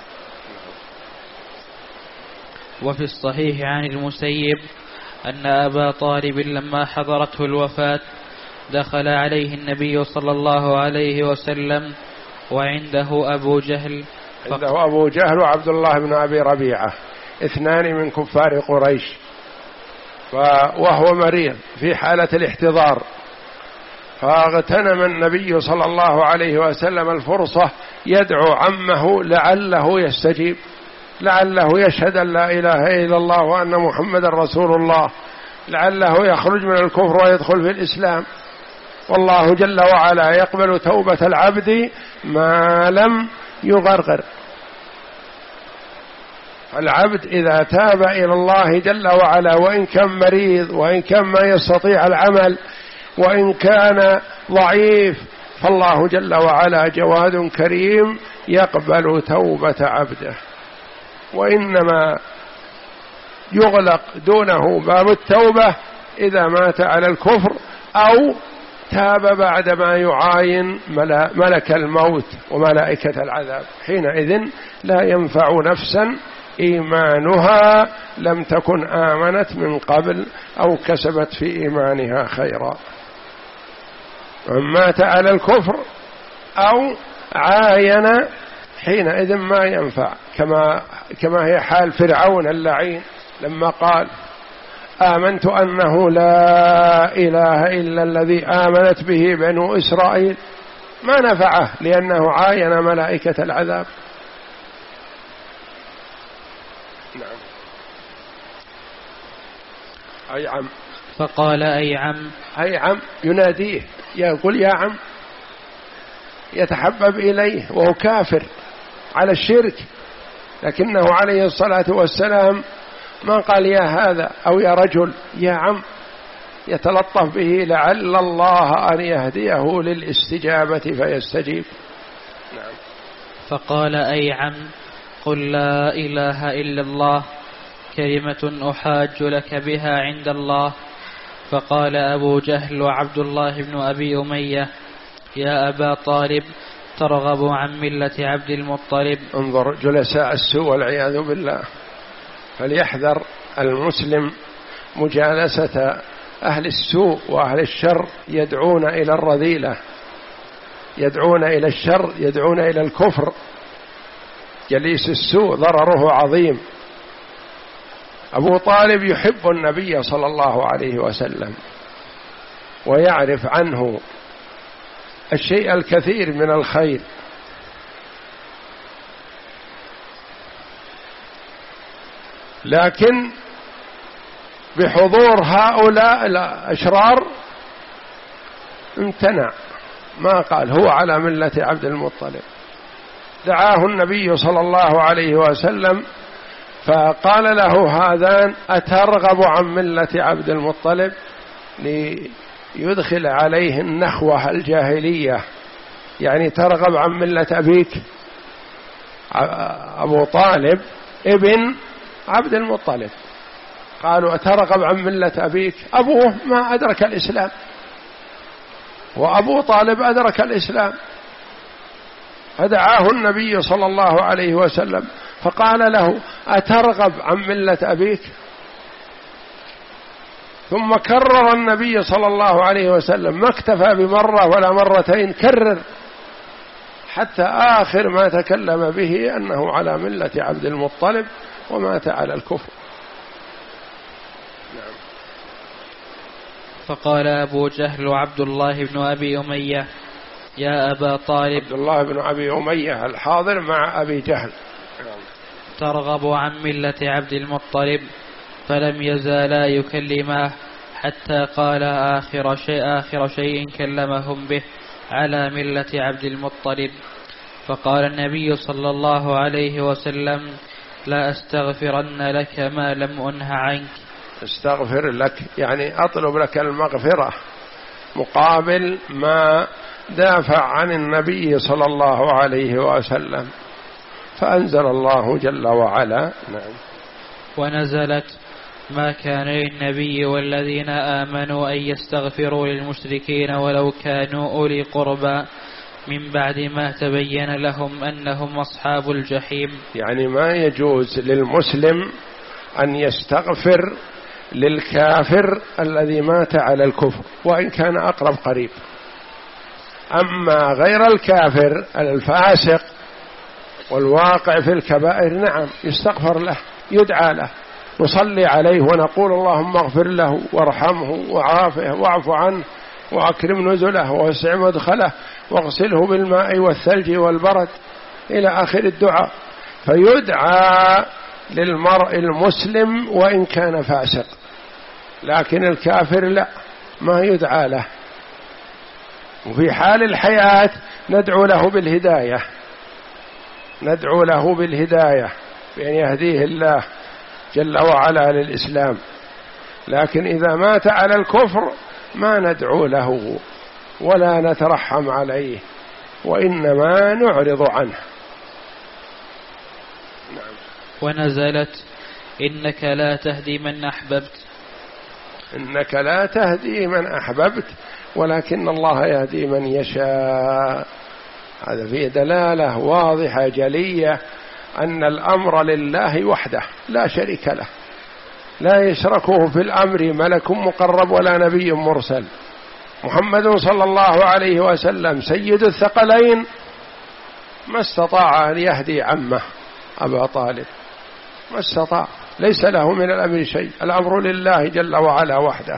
وفي الصحيح عن المسيب أن أبا طالب لما حضرته الوفاة دخل عليه النبي صلى الله عليه وسلم وعنده أبو جهل، عنده أبو جهل وعبد الله بن أبي ربيعة، اثنان من كفار قريش، وهو مريض في حالة الاحتضار، فاغتنم النبي صلى الله عليه وسلم الفرصة يدعو عمه لعله يستجيب، لعله يشهد أن لا إله إلا الله وأن محمد رسول الله، لعله يخرج من الكفر ويدخل في الإسلام. والله جل وعلا يقبل توبة العبد ما لم يغرغر. العبد إذا تاب إلى الله جل وعلا وإن كان مريض وإن كان ما يستطيع العمل وإن كان ضعيف، فالله جل وعلا جواد كريم يقبل توبة عبده. وإنما يغلق دونه باب التوبة إذا مات على الكفر أو تاب بعدما يعاين ملك الموت وملائكة العذاب، حينئذ لا ينفع نفسا إيمانها لم تكن آمنت من قبل أو كسبت في إيمانها خيرا. من مات على الكفر أو عاين حينئذ ما ينفع، كما كما هي حال فرعون اللعين لما قال آمنت أنه لا إله إلا الذي آمنت به بنو إسرائيل، ما نفعه لأنه عاين ملائكة العذاب. نعم. أي عم. فقال أي عم. أي عم يناديه، يقول يا عم، يتحبب إليه وهو كافر على الشرك، لكنه عليه الصلاة والسلام ما قال يا هذا أو يا رجل، يا عم، يتلطف به لعل الله أن يهديه للاستجابة فيستجيب. نعم. فقال أي عم قل لا إله إلا الله كلمة أحاج لك بها عند الله. فقال أبو جهل وعبد الله بن أبي أمية يا أبا طالب ترغب عن ملة عبد المطلب. انظر جلساء السوء والعياذ بالله، فليحذر المسلم مجالسة أهل السوء وأهل الشر، يدعون إلى الرذيلة، يدعون إلى الشر، يدعون إلى الكفر. جليس السوء ضرره عظيم. أبو طالب يحب النبي صلى الله عليه وسلم ويعرف عنه الشيء الكثير من الخير، لكن بحضور هؤلاء الأشرار امتنع، ما قال هو على ملة عبد المطلب. دعاه النبي صلى الله عليه وسلم فقال له هذان أترغب عن ملة عبد المطلب، ليدخل عليه النخوة الجاهلية، يعني ترغب عن ملة أبيك. أبو طالب ابن عبد المطلب، قالوا أترغب عن ملة أبيك، أبوه ما أدرك الإسلام وأبو طالب أدرك الإسلام. فدعاه النبي صلى الله عليه وسلم فقال له أترغب عن ملة أبيك، ثم كرر النبي صلى الله عليه وسلم، ما اكتفى بمرة ولا مرتين، كرر حتى آخر ما تكلم به أنه على ملة عبد المطلب ومات على الكفر. نعم. فقال أبو جهل وعبد الله بن أبي أمية يا أبا طالب. عبد الله بن أبي أمية الحاضر مع أبي جهل. ترغب عن ملة عبد المطلب. فلم يزالا يكلماه حتى قال آخر شيء, آخر شيء كلمهم به على ملة عبد المطلب. فقال النبي صلى الله عليه وسلم لا أستغفرن لك ما لم أنه عنك. استغفر لك يعني أطلب لك المغفرة مقابل ما دافع عن النبي صلى الله عليه وسلم. فأنزل الله جل وعلا. نعم. ونزلت ما كان للنبي والذين آمنوا أن يستغفروا للمشركين ولو كانوا أولي قربى من بعد ما تبين لهم أنهم أصحاب الجحيم. يعني ما يجوز للمسلم أن يستغفر للكافر الذي مات على الكفر وإن كان أقرب قريب. أما غير الكافر الفاسق والواقع في الكبائر نعم يستغفر له، يدعى له، نصلي عليه ونقول اللهم اغفر له وارحمه وعافه واعف عنه وأكرم نزله ووسع مدخله واغسله بالماء والثلج والبرد إلى آخر الدعاء. فيدعى للمرء المسلم وإن كان فاسق، لكن الكافر لا، ما يدعى له. وفي حال الحياة ندعو له بالهداية، ندعو له بالهداية بأن يهديه الله جل وعلا للإسلام. لكن إذا مات على الكفر ما ندعو له ولا نترحم عليه، وإنما نعرض عنه. نعم. ونزلت إنك لا تهدي من أحببت، إنك لا تهدي من أحببت ولكن الله يهدي من يشاء. هذا فيه دلالة واضحة جلية أن الأمر لله وحده لا شريك له، لا يشركه في الأمر ملك مقرب ولا نبي مرسل. محمد صلى الله عليه وسلم سيد الثقلين ما استطاع أن يهدي عمه أبا طالب، ما استطاع، ليس له من الأمر شيء، الأمر لله جل وعلا وحده.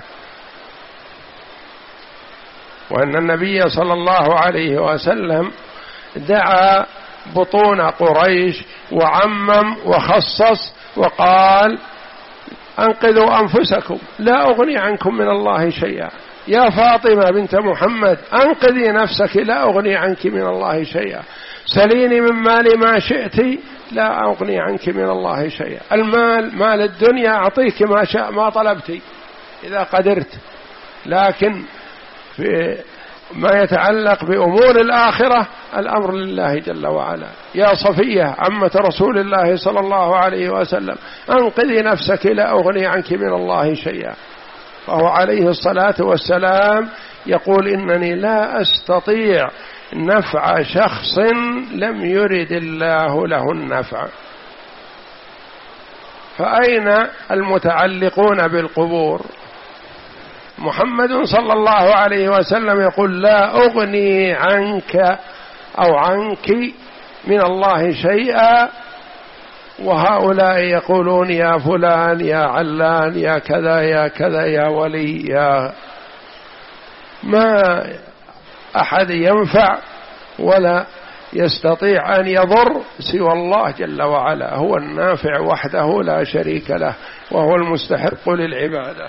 وأن النبي صلى الله عليه وسلم دعا بطون قريش وعمم وخصص وقال أنقذوا أنفسكم لا أغني عنكم من الله شيئا، يا فاطمة بنت محمد أنقذي نفسك لا أغني عنك من الله شيئا، سليني من مالي ما شئت لا أغني عنك من الله شيئا. المال مال الدنيا أعطيك ما شاء ما طلبتي إذا قدرت، لكن في ما يتعلق بأمور الآخرة الأمر لله جل وعلا. يا صفية عمة رسول الله صلى الله عليه وسلم أنقذي نفسك لا أغني عنك من الله شيئا. فهو عليه الصلاة والسلام يقول إنني لا أستطيع نفع شخص لم يرد الله له النفع. فأين المتعلقون بالقبور؟ محمد صلى الله عليه وسلم يقول لا أغني عنك أو عنك من الله شيئا، وهؤلاء يقولون يا فلان يا علان يا كذا يا كذا يا ولي يا، ما أحد ينفع ولا يستطيع أن يضر سوى الله جل وعلا، هو النافع وحده لا شريك له وهو المستحق للعبادة.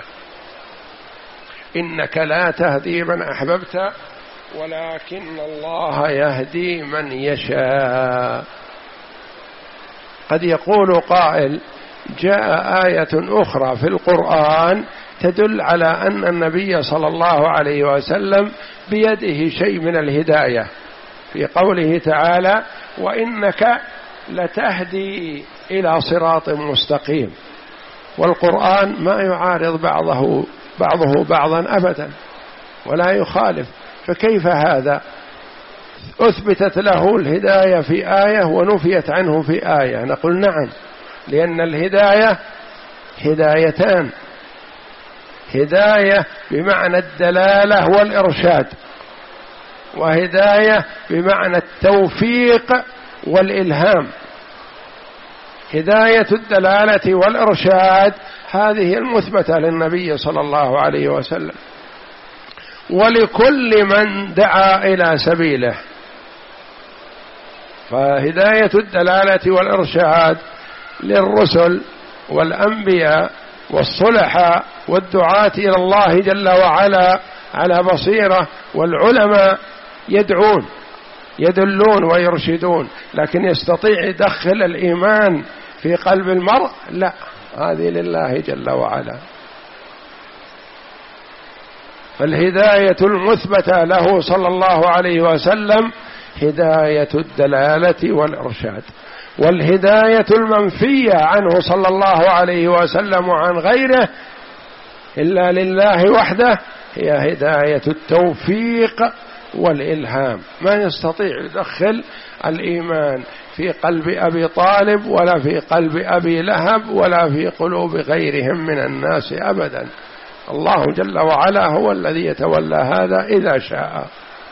إنك لا تهدي من أحببت ولكن الله يهدي من يشاء. قد يقول قائل جاء آية أخرى في القرآن تدل على أن النبي صلى الله عليه وسلم بيده شيء من الهداية، في قوله تعالى وإنك لتهدي إلى صراط مستقيم، والقرآن ما يعارض بعضه بعضه بعضا أبدا ولا يخالف، فكيف هذا أثبتت له الهداية في آية ونفيت عنه في آية؟ نقول نعم، لأن الهداية هدايتان، هداية بمعنى الدلالة والإرشاد، وهداية بمعنى التوفيق والإلهام. هداية الدلالة والإرشاد هذه المثبتة للنبي صلى الله عليه وسلم ولكل من دعا إلى سبيله. فهداية الدلالة والإرشاد للرسل والأنبياء والصلحاء والدعاة إلى الله جل وعلا على بصيرة، والعلماء يدعون يدلون ويرشدون، لكن يستطيع يدخل الإيمان في قلب المرء؟ لا، هذه لله جل وعلا. فالهداية المثبتة له صلى الله عليه وسلم هداية الدلالة والإرشاد، والهداية المنفية عنه صلى الله عليه وسلم وعن غيره إلا لله وحده هي هداية التوفيق والإلهام. ما يستطيع يدخل الإيمان في قلب أبي طالب ولا في قلب أبي لهب ولا في قلوب غيرهم من الناس أبدا، الله جل وعلا هو الذي يتولى هذا إذا شاء.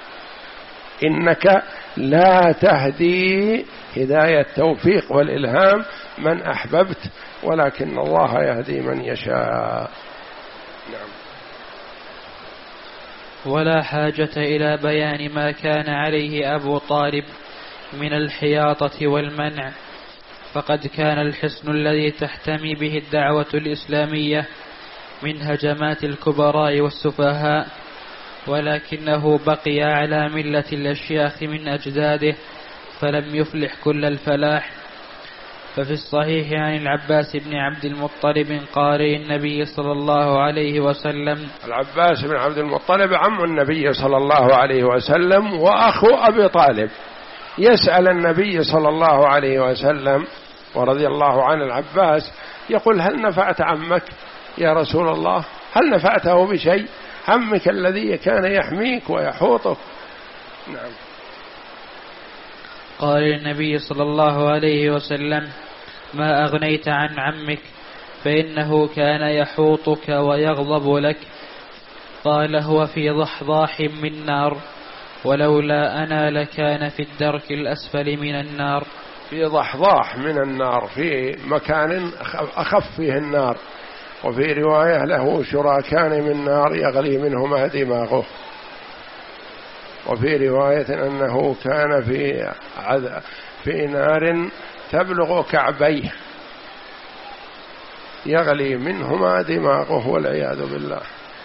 إنك لا تهدي هداية التوفيق والإلهام من أحببت ولكن الله يهدي من يشاء. نعم. ولا حاجة إلى بيان ما كان عليه أبو طالب من الحياطة والمنع، فقد كان الحصن الذي تحتمي به الدعوة الإسلامية من هجمات الكبراء والسفهاء ولكنه بقي على ملة الأشياخ من أجداده فلم يفلح كل الفلاح. ففي الصحيح عن العباس بن عبد المطلب قارئ النبي صلى الله عليه وسلم. العباس بن عبد المطلب عم النبي صلى الله عليه وسلم وأخو أبي طالب، يسأل النبي صلى الله عليه وسلم ورضي الله عن العباس، يقول: هل نفعت عمك يا رسول الله؟ هل نفعته بشيء؟ عمك الذي كان يحميك ويحوطك. نعم. قال النبي صلى الله عليه وسلم: ما أغنيت عن عمك فإنه كان يحوطك ويغضب لك. قال: هو في ضحضاح من نار، ولولا أنا لكان في الدرك الأسفل من النار. في ضحضاح من النار، في مكان أخف فيه النار. وفي رواية: له شراكان من نار يغلي منهما دماغه. وفي رواية أنه كان في عذ... في نار تبلغ كعبيه يغلي منهما دماغه والعياذ بالله.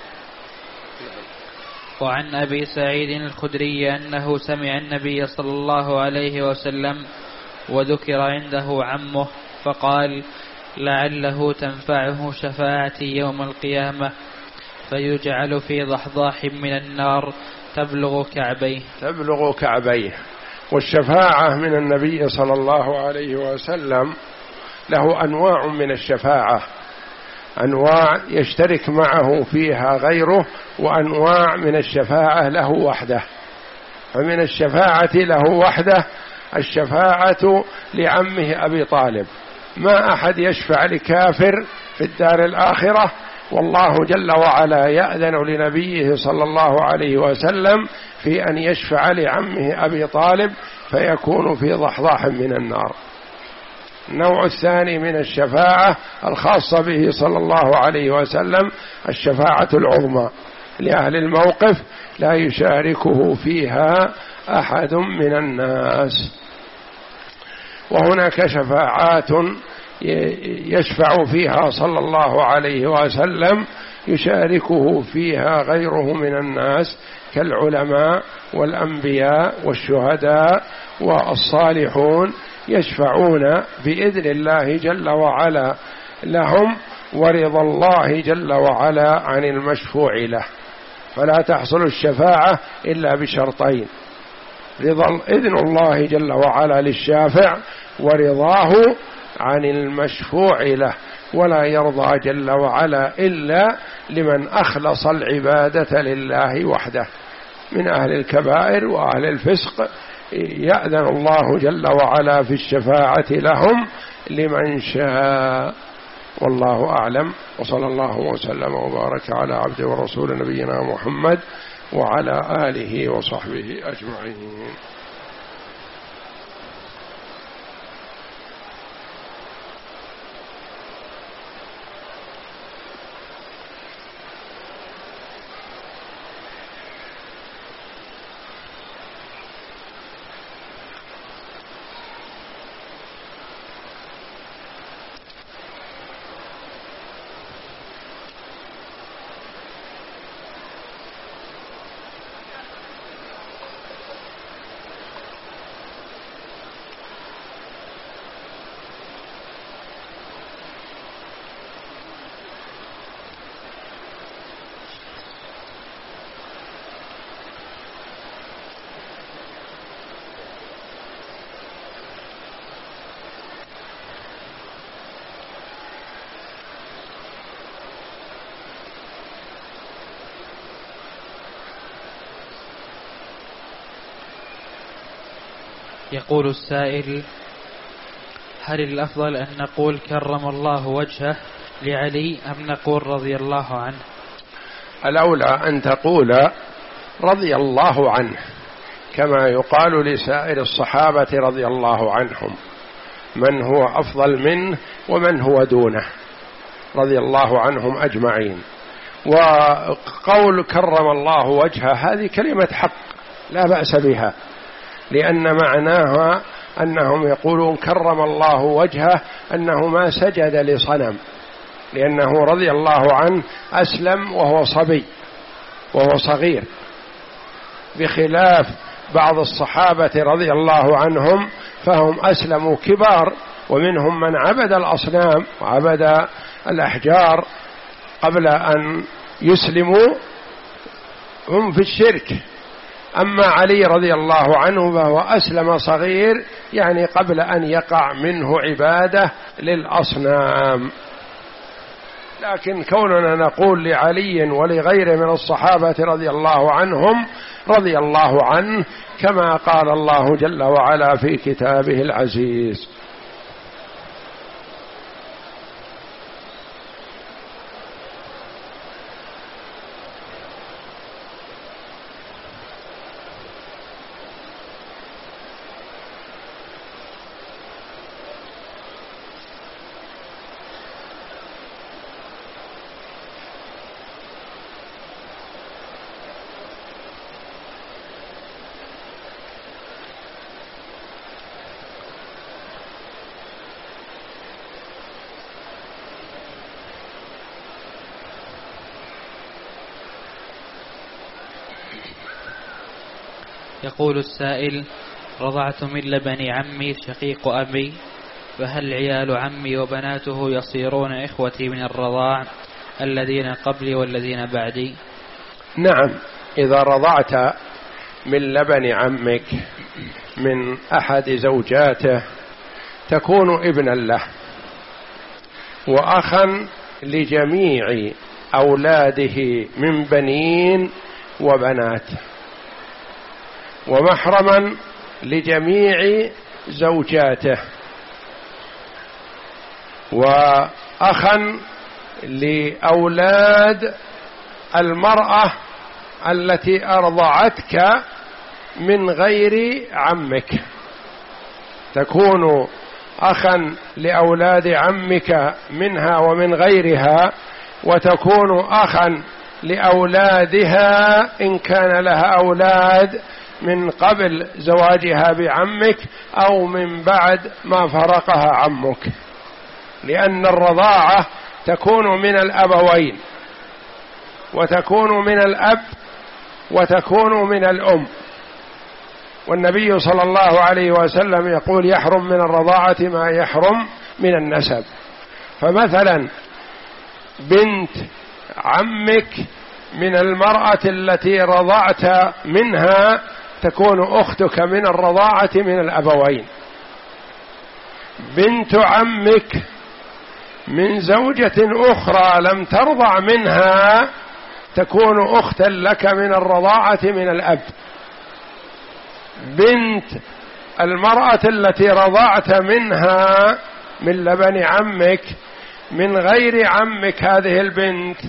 وعن أبي سعيد الخدري أنه سمع النبي صلى الله عليه وسلم وذكر عنده عمه فقال: لعله تنفعه شفاعتي يوم القيامة، فيجعل في ضحضاح من النار تبلغ كعبيه تبلغ كعبيه. والشفاعة من النبي صلى الله عليه وسلم له أنواع من الشفاعة، أنواع يشترك معه فيها غيره، وأنواع من الشفاعة له وحده. فمن الشفاعة له وحده الشفاعة لعمه أبي طالب، ما أحد يشفع لكافر في الدار الآخرة، والله جل وعلا يأذن لنبيه صلى الله عليه وسلم في أن يشفع لعمه أبي طالب فيكون في ضحضاح من النار. النوع الثاني من الشفاعة الخاصة به صلى الله عليه وسلم الشفاعة العظمى لأهل الموقف لا يشاركه فيها أحد من الناس. وهناك شفاعات يشفع فيها صلى الله عليه وسلم يشاركه فيها غيره من الناس كالعلماء والأنبياء والشهداء والصالحون، يشفعون بإذن الله جل وعلا لهم ورضا الله جل وعلا عن المشفوع له. فلا تحصل الشفاعة إلا بشرطين: رضا إذن الله جل وعلا للشافع ورضاه عن المشفوع له. ولا يرضى جل وعلا إلا لمن أخلص العبادة لله وحده من أهل الكبائر وأهل الفسق، يأذن الله جل وعلا في الشفاعة لهم لمن شاء. والله أعلم، وصلى الله وسلم وبارك على عبده ورسول نبينا محمد وعلى آله وصحبه أجمعين. يقول السائل: هل الأفضل أن نقول كرم الله وجهه لعلي أم نقول رضي الله عنه؟ الأولى أن تقول رضي الله عنه، كما يقال لسائر الصحابة رضي الله عنهم، من هو أفضل منه ومن هو دونه، رضي الله عنهم أجمعين. وقول كرم الله وجهه هذه كلمة حق لا بأس بها، لأن معناها أنهم يقولون كرم الله وجهه أنه ما سجد لصنم، لأنه رضي الله عنه أسلم وهو صبي وهو صغير، بخلاف بعض الصحابة رضي الله عنهم فهم أسلموا كبار، ومنهم من عبد الأصنام وعبد الأحجار قبل أن يسلموا، هم في الشرك. أما علي رضي الله عنه فهو أسلم صغير، يعني قبل أن يقع منه عبادة للأصنام. لكن كوننا نقول لعلي ولغيره من الصحابة رضي الله عنهم رضي الله عنه، كما قال الله جل وعلا في كتابه العزيز. يقول السائل: رضعت من لبن عمي شقيق أبي، فهل عيال عمي وبناته يصيرون إخوتي من الرضاع الذين قبلي والذين بعدي؟ نعم، إذا رضعت من لبن عمك من أحد زوجاته تكون ابنا له وأخا لجميع أولاده من بنين وبنات، ومحرما لجميع زوجاته، وأخا لأولاد المرأة التي أرضعتك من غير عمك، تكون أخا لأولاد عمك منها ومن غيرها، وتكون أخا لأولادها إن كان لها أولاد من قبل زواجها بعمك أو من بعد ما فرقها عمك، لأن الرضاعة تكون من الأبوين وتكون من الأب وتكون من الأم. والنبي صلى الله عليه وسلم يقول: يحرم من الرضاعة ما يحرم من النسب. فمثلا بنت عمك من المرأة التي رضعت منها تكون أختك من الرضاعة من الأبوين. بنت عمك من زوجة أخرى لم ترضع منها تكون أختا لك من الرضاعة من الأب. بنت المرأة التي رضعت منها من لبن عمك من غير عمك، هذه البنت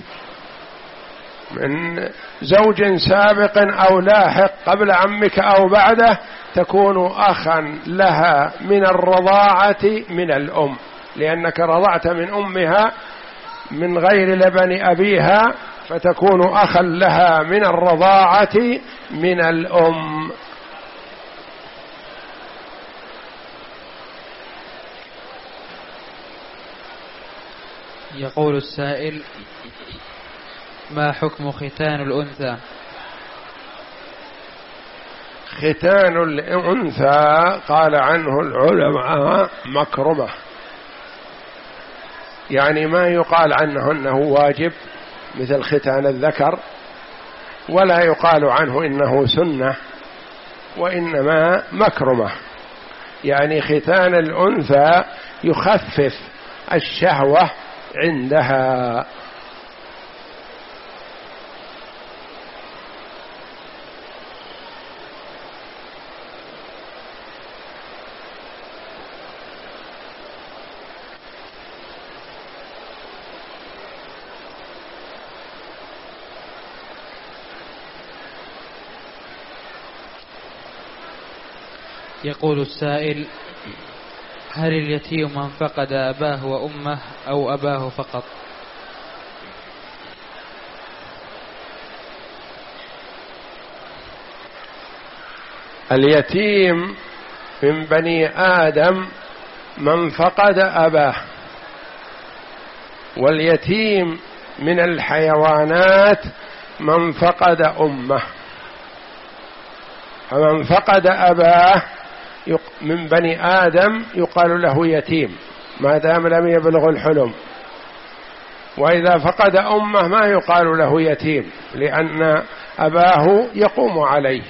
من زوج سابق أو لاحق قبل عمك أو بعده تكون أخا لها من الرضاعة من الأم، لأنك رضعت من أمها من غير لبن أبيها، فتكون أخا لها من الرضاعة من الأم. يقول السائل: ما حكم ختان الأنثى؟ ختان الأنثى قال عنه العلماء مكرمة، يعني ما يقال عنه أنه واجب مثل ختان الذكر، ولا يقال عنه إنه سنة، وإنما مكرمة، يعني ختان الأنثى يخفف الشهوة عندها. يقول السائل: هل اليتيم من فقد أباه وأمه أو أباه فقط؟ اليتيم من بني آدم من فقد أباه، واليتيم من الحيوانات من فقد أمه. فمن فقد أباه من بني آدم يقال له يتيم ما دام لم يبلغ الحلم، وإذا فقد أمه ما يقال له يتيم لأن أباه يقوم عليه.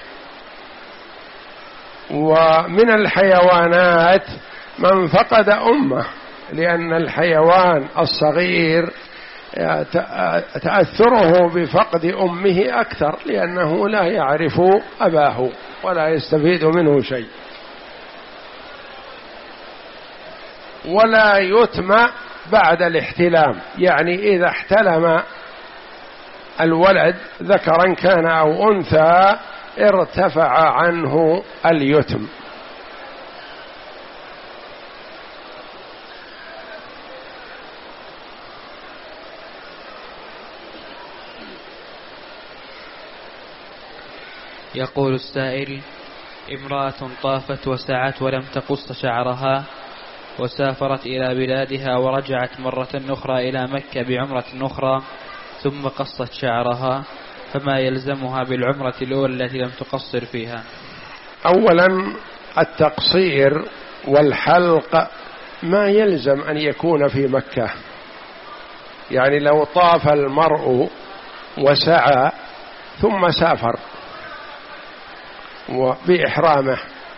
ومن الحيوانات من فقد أمه، لأن الحيوان الصغير تأثره بفقد أمه أكثر لأنه لا يعرف أباه ولا يستفيد منه شيء. ولا يتم بعد الاحتلام، يعني إذا احتلم الولد ذكرا كان أو أنثى ارتفع عنه اليتم. يقول السائل: امرأة طافت وسعت ولم تقص شعرها وسافرت إلى بلادها ورجعت مرة أخرى إلى مكة بعمرة أخرى ثم قصت شعرها، فما يلزمها بالعمرة الأولى التي لم تقصر فيها؟ أولا التقصير والحلق ما يلزم أن يكون في مكة، يعني لو طاف المرء وسعى ثم سافر بإحرامه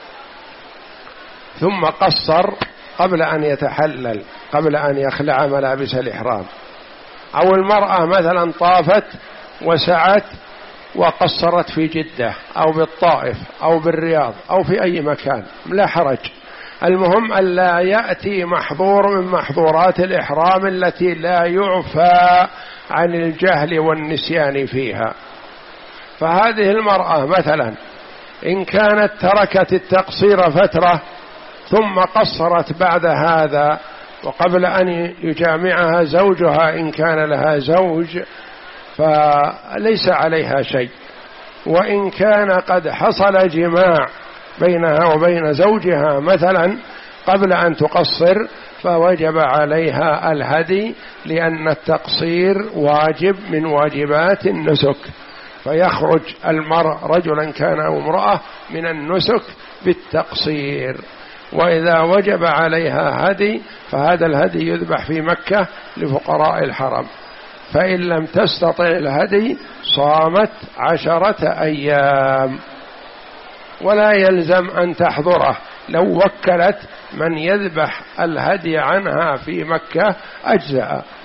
ثم قصر قبل أن يتحلل قبل أن يخلع ملابس الإحرام، أو المرأة مثلا طافت وسعت وقصرت في جدة أو بالطائف أو بالرياض أو في أي مكان لا حرج، المهم أن لا يأتي محظور من محظورات الإحرام التي لا يعفى عن الجهل والنسيان فيها. فهذه المرأة مثلا إن كانت تركت التقصير فترة ثم قصرت بعد هذا وقبل أن يجامعها زوجها إن كان لها زوج فليس عليها شيء، وإن كان قد حصل جماع بينها وبين زوجها مثلا قبل أن تقصر فوجب عليها الهدي، لأن التقصير واجب من واجبات النسك، فيخرج المرء رجلا كان أو امرأة من النسك بالتقصير. وإذا وجب عليها هدي فهذا الهدي يذبح في مكة لفقراء الحرم، فإن لم تستطع الهدي صامت عشرة أيام، ولا يلزم أن تحضره، لو وكلت من يذبح الهدي عنها في مكة أجزأ.